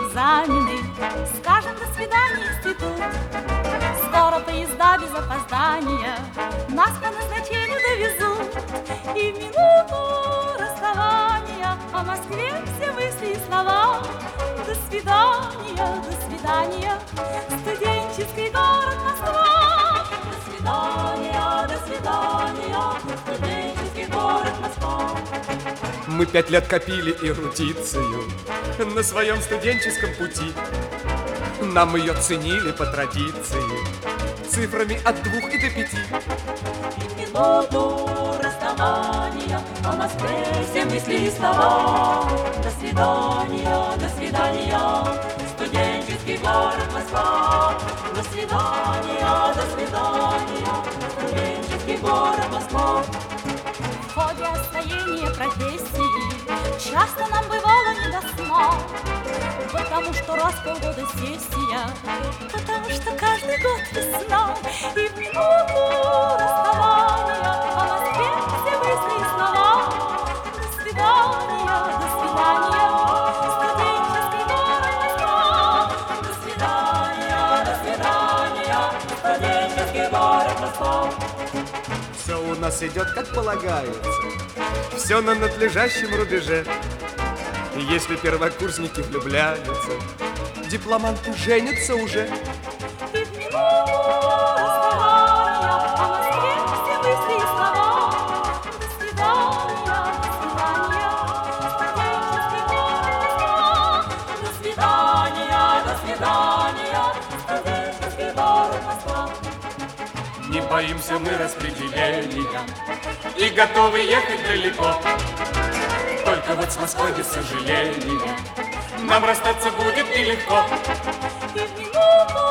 экзамены, скажем до свидания, институт. Скоро поезда без опоздания нас по назначению довезут. И в минуту расставания о Москве все мысли и слова. До свидания, студенческий город Москва. До свидания, студенческий город Москва. Мы 5 лет копили эрудицию на своем студенческом пути. Нам ее ценили по традиции цифрами от 2 и до 5. И в минуту расставания о Москве все мысли и слова. До свидания, студенческий город Москва. До свидания, студенческий город Москва. В ходе освоения профессии часто нам бывало не до сна, потому что раз в полгода сессия, потому что каждый год весна. И в минуту расставания о Москве все мысли и слова. До свидания, студенческий город Москва. До свидания, студенческий город Москва. Все у нас идет как полагается, все на надлежащем рубеже. И если первокурсники влюбляются, дипломанты женятся уже. И в минуту расставания о Москве все мысли и слова. До свидания, студенческий город Москва. До свидания, студенческий город Москва. Не боимся мы распределения и готовы ехать далеко. Только вот с Москвой без сожаления нам расстаться будет нелегко. И в минуту